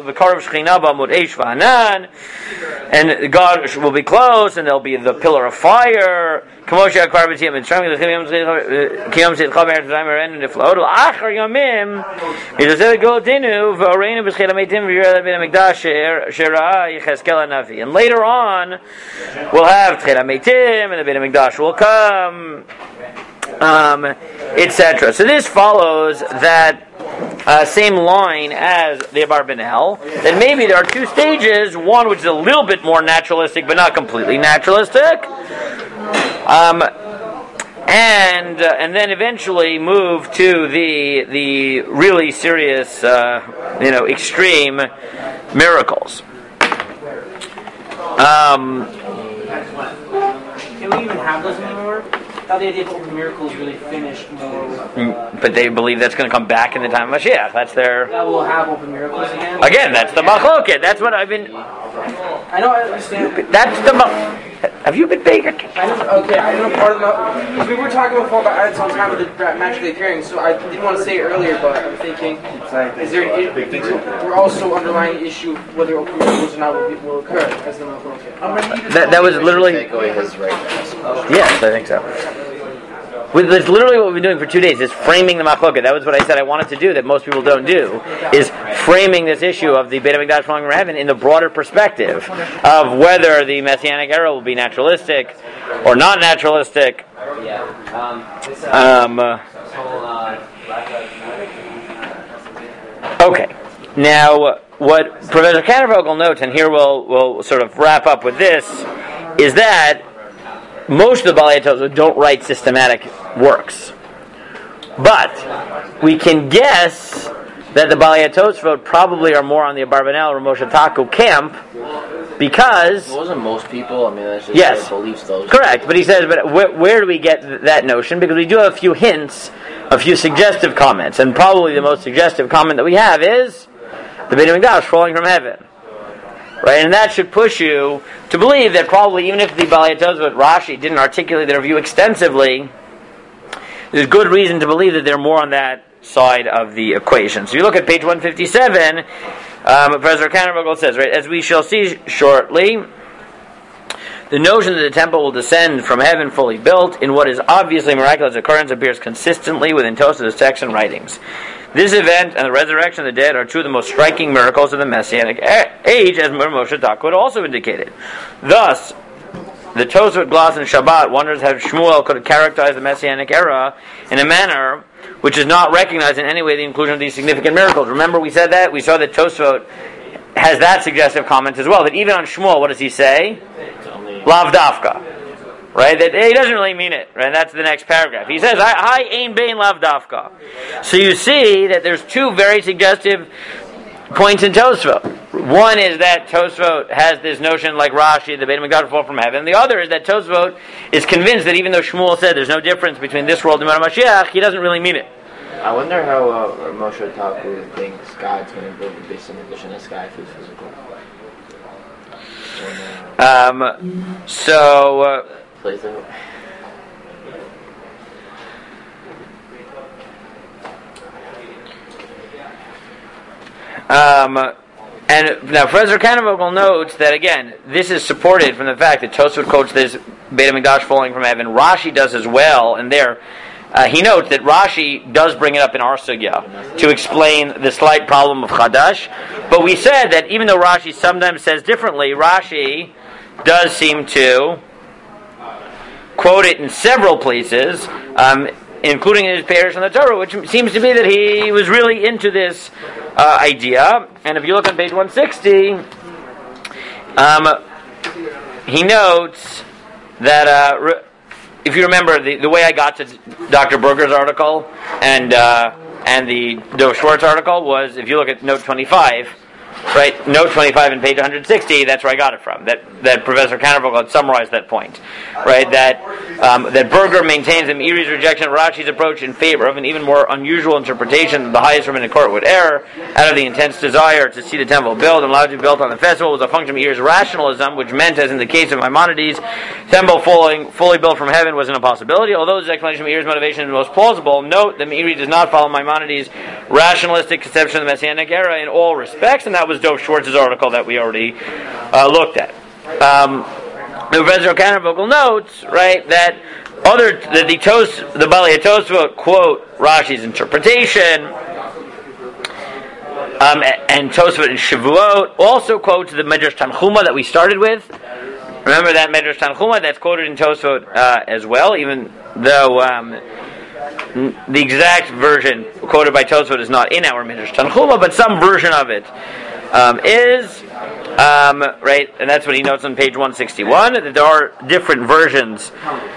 and God will be close, and there'll be the pillar of fire K'moshe akvar b'tiyam mitzrayim kiyom seitcha be'eretz Mitzrayim v'reinu niflaot l'achar yomim mitzvah golotinu v'oreinu b'schil hametim v'yirah ben hamikdash she'ra'ah Yechezkel hanavi. And later on, we'll have Tchil hametim and the ben hamikdash will come, um, et cetera. So this follows that Uh, same line as the Abarbanel, that maybe there are two stages, one which is a little bit more naturalistic but not completely naturalistic, um, and uh, and then eventually move to the the really serious, uh, you know, extreme miracles. Um, Can we even have those anymore? I thought the idea of open miracles really finished more with, uh, but they believe that's going to come back in the time of Mashiach. That's their... that we'll have open miracles again? Again, that's the machloket. That's what I've been... I know, I understand. That's the... Ma- Have you been big? I know, okay, I know part of the... We were talking before about adding some time with the match of the appearing, so I didn't want to say it earlier, but I'm thinking, is there an, we're also underlying the issue of whether open miracles or not will, be, will occur as the machloket. That, that was literally... Take away his right. Yes, I think so. With, that's literally what we've been doing for two days, is framing the machloket. That was what I said I wanted to do, that most people don't do, is framing this issue of the Beit HaMikdash falling from heaven in the broader perspective of whether the Messianic era will be naturalistic or not naturalistic. Um, uh, okay. Now, what Professor Kantervogel notes, and here we'll, we'll sort of wrap up with this, is that most of the Balei Tosfot don't write systematic works. But we can guess that the Balei Tosfot probably are more on the Abarbanel or Moshe Taku camp because... It wasn't most people, I mean, that's just yes, their beliefs, those. Correct, but he says, but where, where do we get th- that notion? Because we do have a few hints, a few suggestive comments, and probably the most suggestive comment that we have is the Beit HaMikdash falling from heaven. Right, and that should push you to believe that probably even if the Balei Tosfot Rashi didn't articulate their view extensively, there's good reason to believe that they're more on that side of the equation. So you look at page one fifty-seven, um, Professor Kantervogel says, right, as we shall see shortly, the notion that the temple will descend from heaven fully built in what is obviously miraculous occurrence appears consistently within Tosfot's texts and writings. This event and the resurrection of the dead are two of the most striking miracles of the Messianic age, as Moshe Taku also indicated. Thus, the Tosfot gloss in Shabbat wonders how Shmuel could characterize the Messianic era in a manner which is not recognized in any way the inclusion of these significant miracles. Remember we said that? We saw that Tosfot has that suggestive comment as well, that even on Shmuel, what does he say? Lav Dafka. Right? That he doesn't really mean it. Right? That's the next paragraph. He says, I ain bein lav dafka. So you see that there's two very suggestive points in Tosfot. One is that Tosfot has this notion like Rashi, the Beit HaMikdash will fall from heaven. The other is that Tosfot is convinced that even though Shmuel said there's no difference between this world and Yemot HaMashiach, he doesn't really mean it. I wonder how uh, Moshe Taku thinks God's going to build the base in addition to sky if it's physical. Um, so... Uh, Plays out. Um, and now Professor Kantervogel notes that again, this is supported from the fact that Tosfot quotes this Beit HaMikdash falling from heaven. Rashi does as well, and there uh, he notes that Rashi does bring it up in our sugya to explain the slight problem of Chadash. But we said that even though Rashi sometimes says differently, Rashi does seem to quote it in several places, um, including in his Parish on the Torah, which seems to be that he was really into this uh, idea. And if you look on page one sixty, um, he notes that, uh, re- if you remember, the, the way I got to Doctor Berger's article and uh, and the Dov Schwartz article was, if you look at note twenty-five, right, note twenty-five in page one sixty, that's where I got it from. That that Professor Kantervogel had summarized that point, right? That um, that Berger maintains that Meiri's rejection of Rashi's approach in favor of an even more unusual interpretation that the highest rabbinic court would err out of the intense desire to see the temple built and allowed to be built on the festival was a function of Meiri's rationalism, which meant, as in the case of Maimonides, temple fully, fully built from heaven was an impossibility. Although this explanation of Meiri's motivation is most plausible, note that Meiri does not follow Maimonides' rationalistic conception of the Messianic era in all respects, and that was Dov Schwartz's article that we already uh, looked at. Um, the Professor Kanarvogel notes, right, that other that the Tos, the Bali Tosfot quote Rashi's interpretation, um, and Tosfot and Shavuot also quotes the Medrash Tanchuma that we started with. Remember that Medrash Tanchuma that's quoted in Tosfot uh, as well, even though um, the exact version quoted by Tosfot is not in our Medrash Tanchuma, but some version of it um, is. Um, right, and that's what he notes on page one sixty-one, that there are different versions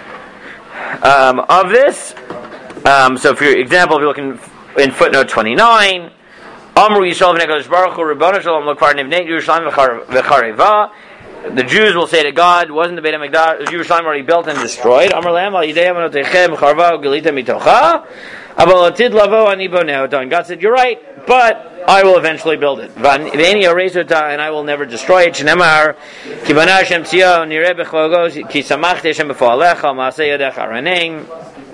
um, of this. Um, so, for example, if you look in, in footnote twenty-nine, Amru Yisrael v'nei Baruch Hu Ribono Shalom L'kvar Nivnei Yerushalayim v'chareva. The Jews will say to God, wasn't the Beit HaMikdash, Yerushalayim already built and destroyed? Amar Lehem al Yidei Amanotechem v'charva u'gelita mitocha. Abal atid lavo ani boneh oto. And God said, you're right, but I will eventually build it. V'eni orez ota, and I will never destroy it. Shneimar, ki bana Hashem Tzion, yireh b'chlogos, ki samachti Hashem b'foalecha, ma'aseh yadecha raneim,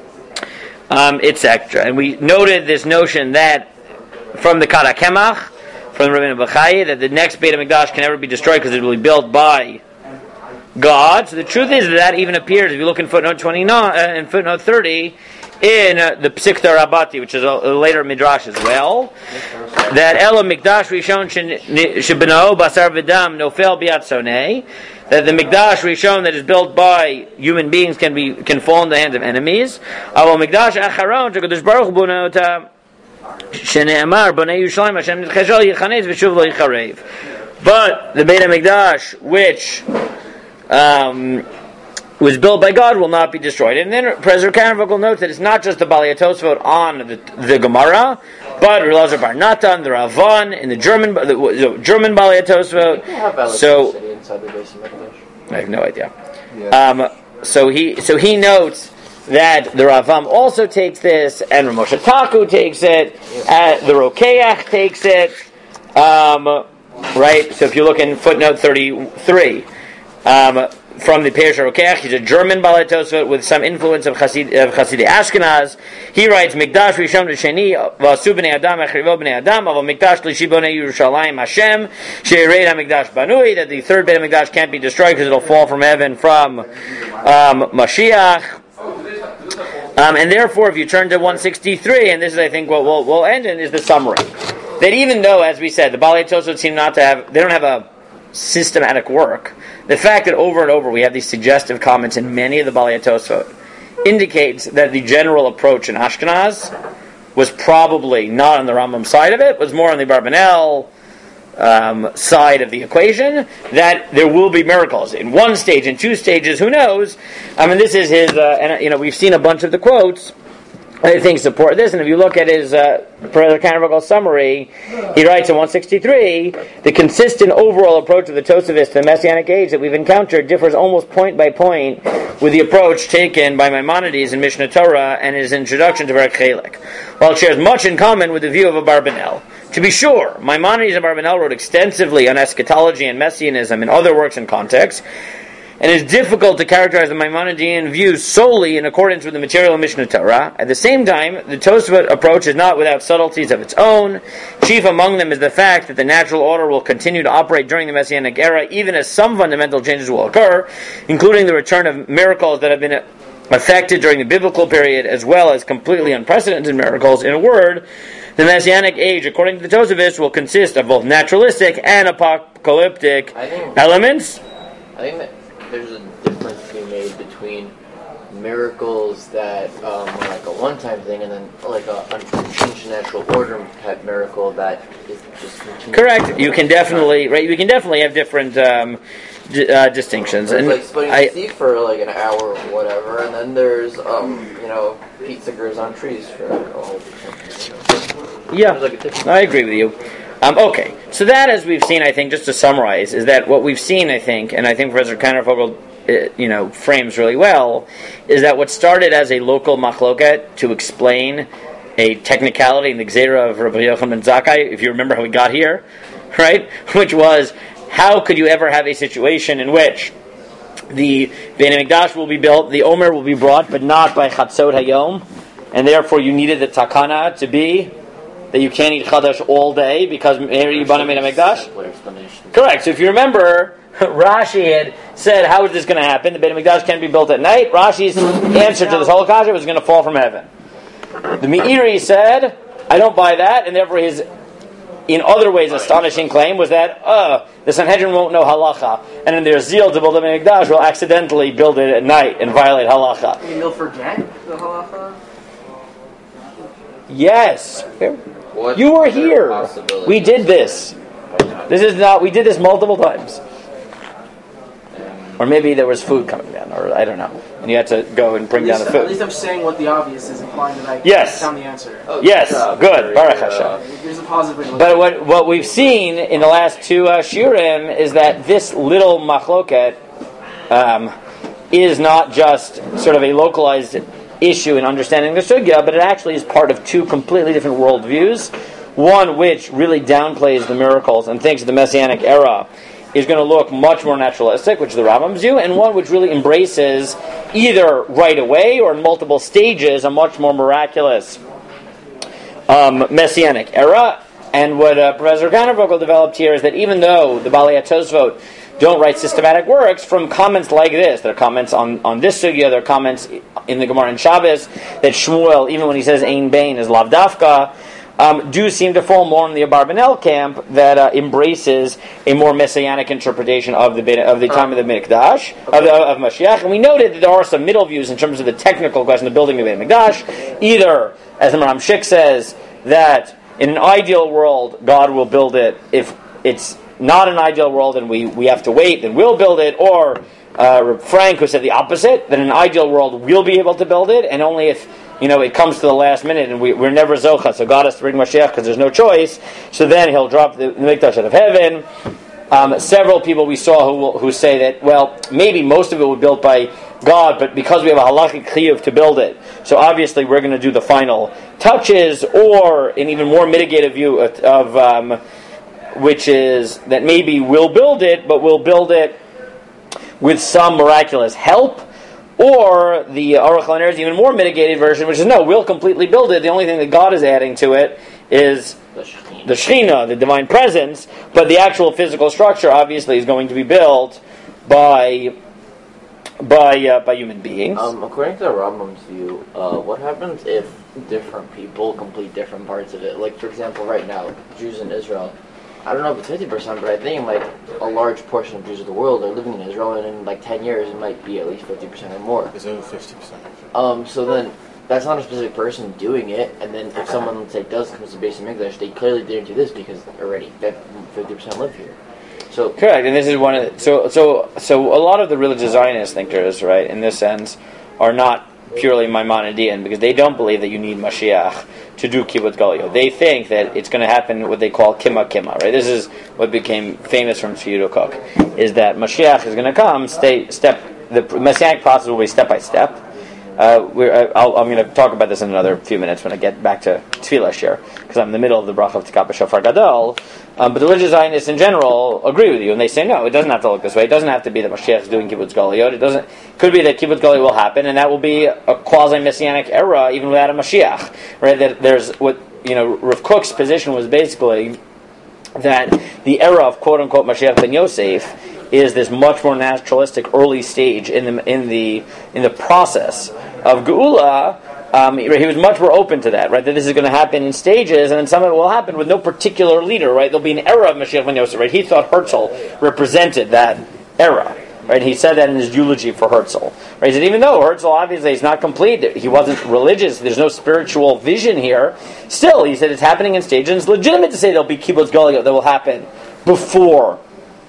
um, et cetera. And we noted this notion that from the Kara Kemach, from the Rabbeinu Bachai, that the next Beit HaMikdash can never be destroyed because it will be built by God. So the truth is that that even appears, if you look in footnote twenty-nine, uh, in footnote thirty, in uh, the Psikta Rabati, which is a, a later midrash as well, that Ela Mikdash Rishon Shebeno Basar V'Dam Nofel Biat Sonei, that the Mikdash Rishon that is built by human beings can be can fall in the hands of enemies. Aval Mikdash Acharon Shekadosh Baruch Hu Bonota Shene'amar Bonei Yerushalayim Hashem Nitchashol Yichanes V'Shuv Lo Yicharev. But the Beit HaMikdash, which um, was built by God, will not be destroyed. And then Professor Kanarvogel notes that it's not just the Bali Tosfot on the, the Gemara, but Elazar Bar Natan, the Ravan, in the German the, the German Bali Tosfot. So I have no idea. Yeah. Um, so he so he notes that the Ravam also takes this, and Ramosha Taku takes it, uh, the Rokeach takes it. Um, right. So if you look in footnote thirty-three. Um, from the Perush Rokeach, he's a German Balei Tosfot with some influence of Hasid, of Hasidei Ashkenaz. He writes, Mikdash Rishon Sheni V'asu Bnei Adam Echrivo Bnei Adam Aval Mikdash Lishi Bonei Yerushalayim Hashem She'ereid HaMikdash Banui, that the third Beit HaMikdash can't be destroyed because it'll fall from heaven from um, Mashiach. Um, and therefore, if you turn to one sixty-three, and this is, I think, what we'll, we'll end in, is the summary. That even though, as we said, the Balei Tosfot seem not to have, they don't have a systematic work, the fact that over and over we have these suggestive comments in many of the Balei Tosfot indicates that the general approach in Ashkenaz was probably not on the Rambam side of it, was more on the Barbanel um, side of the equation, that there will be miracles in one stage, in two stages, who knows? I mean, this is his, uh, and you know, we've seen a bunch of the quotes I think support this, and if you look at his uh, Professor Kanarvogel summary, he writes in one sixty-three, the consistent overall approach of the Tosavists to the Messianic age that we've encountered differs almost point by point with the approach taken by Maimonides in Mishnah Torah and his introduction to Perek Chelek, while it shares much in common with the view of Abarbanel. To be sure, Maimonides and Abarbanel wrote extensively on eschatology and messianism in other works and contexts, and it is difficult to characterize the Maimonidean view solely in accordance with the material of Mishnah Torah. At the same time, the Tosafot approach is not without subtleties of its own. Chief among them is the fact that the natural order will continue to operate during the Messianic era, even as some fundamental changes will occur, including the return of miracles that have been effected during the biblical period, as well as completely unprecedented miracles. In a word, the Messianic age, according to the Tosavists, will consist of both naturalistic and apocalyptic I think, elements. I think that there's a difference to be made between miracles that um, are like a one-time thing and then like a unchanged natural order type miracle that is just continuing. Correct. You can definitely right. You can definitely have different um, d- uh, distinctions. There's and like splitting I, the seed for like an hour or whatever, and then there's um, you know pizza grows on trees for like a whole. yeah, There's, like, a different- I agree with you. Um, okay, so that, as we've seen, I think, just to summarize, is that what we've seen, I think, and I think Professor Kanarvogel, uh, you know, frames really well, is that what started as a local machloket to explain a technicality in the Gzeira of Rabbi Yochanan ben Zakkai, if you remember how we got here, right, which was, how could you ever have a situation in which the Beit HaMikdash will be built, the Omer will be brought, but not by Chatzot Hayom, and therefore you needed the Takana to be that you can't eat chadash all day because Meir Yibana made a mikdash? What explanation? Correct. So if you remember, Rashi had said, how is this going to happen? The Beit HaMikdash can't be built at night. Rashi's answer to this whole kasha was going to fall from heaven. The Meiri said, I don't buy that, and therefore his, in other ways, astonishing claim was that, uh, the Sanhedrin won't know halacha, and in their zeal to build the Beit HaMikdash will accidentally build it at night and violate halacha. You mean they'll forget the halacha? Yes. What You were other here. possibilities? We did this. This is not, we did this multiple times. Or maybe there was food coming down, or I don't know. And you had to go and bring down the At food. least I'm saying what the obvious is, implying that I Yes. found the answer. Oh, Yes, job. good. Baruch Uh, Hashem. There's a positive way to look But at it. what what we've seen in the last two uh, shiurim is that this little machloket um, is not just sort of a localized issue in understanding the sugya, but it actually is part of two completely different worldviews. One which really downplays the miracles and thinks the Messianic era is going to look much more naturalistic, which is the Rambam's view, and one which really embraces either right away or in multiple stages a much more miraculous um, Messianic era. And what uh, Professor Gannervogel developed here is that even though the Balei HaTosfot don't write systematic works, from comments like this, there are comments on, on this sugya, there are comments in the Gemara and Shabbos, that Shmuel, even when he says Ein Bain, is Lav Dafka, um, do seem to fall more in the Abarbanel camp that uh, embraces a more messianic interpretation of the Beit- of the time of the Mikdash, of, the, of Mashiach. And we noted that there are some middle views in terms of the technical question of building the Beit Mikdash. Either, as the Maram Shik says, that in an ideal world, God will build it. If it's not an ideal world and we, we have to wait, then we'll build it. Or uh, Frank, who said the opposite, that in an ideal world, we'll be able to build it, and only if you know it comes to the last minute and we, we're never Zocha, so God has to bring Mashiach because there's no choice, so then he'll drop the, the Mikdash out of heaven. Um, several people we saw who who say that, well, maybe most of it was built by God, but because we have a halachic chiyuv to build it, so obviously we're going to do the final touches, or an even more mitigated view of, of um, which is that maybe we'll build it, but we'll build it with some miraculous help. Or the Aruch LaNer is even more mitigated version, which is no, we'll completely build it. The only thing that God is adding to it is The Shekhinah. the Shekhinah, the divine presence, but the actual physical structure obviously is going to be built by by uh, by human beings. Um, according to the Rambam's view, uh, what happens if different people complete different parts of it? Like, for example, right now, Jews in Israel, I don't know if it's fifty percent, but I think like a large portion of Jews of the world are living in Israel, and in like ten years, it might be at least fifty percent or more. It's over fifty percent. Um, so then, that's not a specific person doing it, and then if someone, let's say, does come to the base of English, they clearly didn't do this because already fifty percent live here. So Correct, and this is one of the, so so so a lot of the religious Zionist thinkers, right, in this sense, are not purely Maimonidean because they don't believe that you need Mashiach to do Kibbutz Galuyot. They think that it's going to happen what they call Kima Kima, right? This is what became famous from Tzvi Kook, is that Mashiach is going to come, stay, step, the Messianic process will be step by step. Uh, we're, uh, I'll, I'm going to talk about this in another few minutes when I get back to Tefillah share, because I'm in the middle of the bracha of Tikkat B'Shofar Gadol. Um, but the religious Zionists in general agree with you, and they say, no, it doesn't have to look this way. It doesn't have to be that Mashiach is doing Kibbutz Galuyot. It doesn't. Could be that Kibbutz Galuyot will happen, and that will be a quasi-messianic era, even without a Mashiach. Right? That there's what you know. Rav Kook's position was basically that the era of quote unquote Mashiach ben Yosef is this much more naturalistic early stage in the in the in the process of Geula. Um, he was much more open to that, right? That this is going to happen in stages, and then some of it will happen with no particular leader, right? There'll be an era of Mashiach ben Yosef, right? He thought Herzl represented that era, right? He said that in his eulogy for Herzl, right? He said even though Herzl obviously is not complete, he wasn't religious, there's no spiritual vision here, still, he said it's happening in stages, and it's legitimate to say there'll be Kibbutz Galuyot that will happen before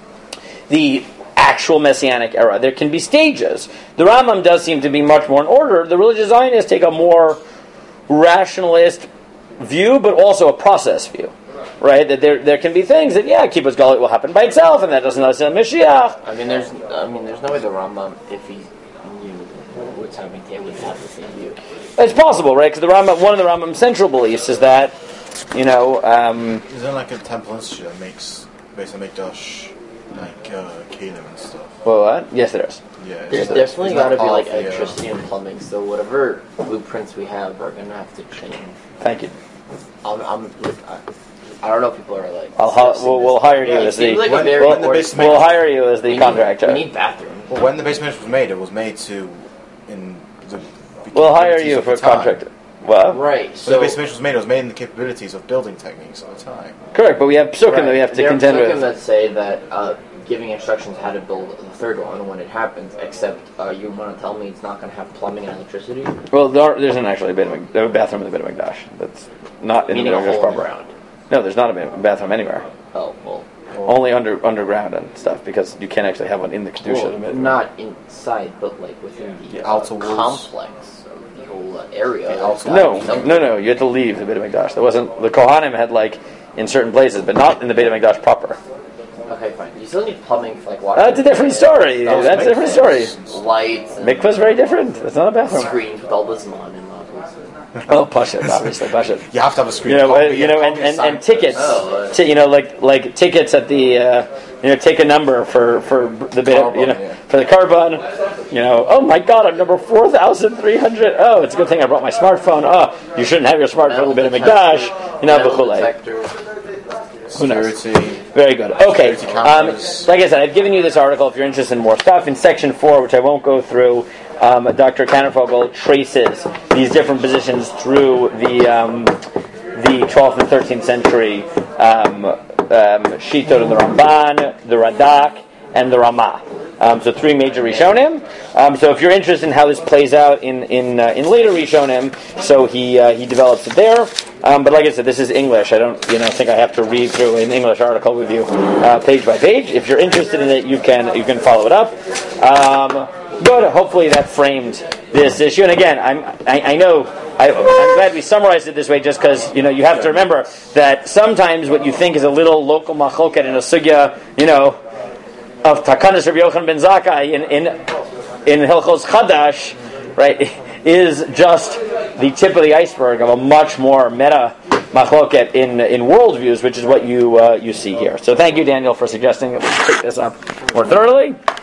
the actual Messianic era. There can be stages. The Rambam does seem to be much more in order. The religious Zionists take a more rationalist view, but also a process view. Right? That there there can be things that, yeah, Kibbutz Galuyot will happen by itself, and that doesn't necessarily Mashiach. I mean, there's, I mean, there's no way the Rambam, if he knew what's happening, they would have the same view. It's possible, right? Because the Rambam, one of the Rambam's central beliefs is that, you know, um, Is there like a temple institute that makes based on Mikdash like uh, Kalim and stuff? well, what? Yes, there is. Yeah. There's is it- definitely is got to that be part like of the, uh, electricity and plumbing, so whatever blueprints we have are going to have to change. Thank you. I'm, I'm I, I don't know if people are like. I'll hi- we'll, we'll hire you Yeah, as it seems the like a when- very when the important- base- we'll hire you as the we need- contractor. We need bathrooms. Well, when the base management was made, it was made to in the. We'll hire capabilities you of for the time. contractor. Well, Right. So the So base management was made. It was made in the capabilities of building techniques at the time. correct, but we have psukim that we have to there are contend psukim with. that say that uh, giving instructions how to build the third one when it happens. Except uh, you want to tell me it's not going to have plumbing and electricity, Well, there, there isn't actually a bit of a, a bathroom in the Beit HaMikdash. That's not in meaning the a Beit HaMikdash hole in the proper. ground. No, there's not a ba- bathroom anywhere. Oh well. Only under underground and stuff because you can't actually have one in the kedusha. Well, of the Beit HaMikdash. not inside, but like within the The uh, outer walls. complex, of the whole uh, area. The outer No, no, no. You had to leave the Beit HaMikdash. There wasn't the Kohanim had like in certain places, but not in the Beit HaMikdash proper. Okay, fine. You still need plumbing for like water. That's a different story. That was That's a different story. Lights. And Mikvah's very different. It's not a bathroom. screens with all the zman and obviously. Oh, push it, obviously, push it. You have to have a screen. You know, Can't uh, be- you know, can't and, be a and, sign. and tickets. Oh, uh, Ti- you know, like like tickets at the, uh, you know, take a number for for the bit, Carbon, you know, yeah. for the carbon. You know, oh my God, I'm number four thousand three hundred. Oh, it's a good thing I brought my smartphone. Oh, you shouldn't have your smartphone in the bit of Mikdash. You know, metal b'chulei. detector. Who knows? Security. Very good. Okay. Security Um, cameras. like I said, I've given you this article if you're interested in more stuff. In section four, which I won't go through, um, Doctor Kannervogel traces these different positions through the um, the twelfth and thirteenth century um, um, Shitot of the Ramban, the Radak, and the Ramah. Um, so three major Rishonim. Um, so if you're interested in how this plays out in in uh, in later Rishonim, so he uh, he develops it there. Um, but like I said, this is English. I don't you know think I have to read through an English article with you uh, page by page. If you're interested in it, you can you can follow it up. Um, good. Hopefully that framed this issue. And again, I'm I, I know. I, I'm glad we summarized it this way, just because you know you have to remember that sometimes what you think is a little local machloket in a sugya, you know, of Takanas Rabbi Yochanan ben Zakkai in in in Hilchos Chadash, right, is just the tip of the iceberg of a much more meta machloket in in worldviews, which is what you uh, you see here. So thank you, Daniel, for suggesting that we pick this up more thoroughly.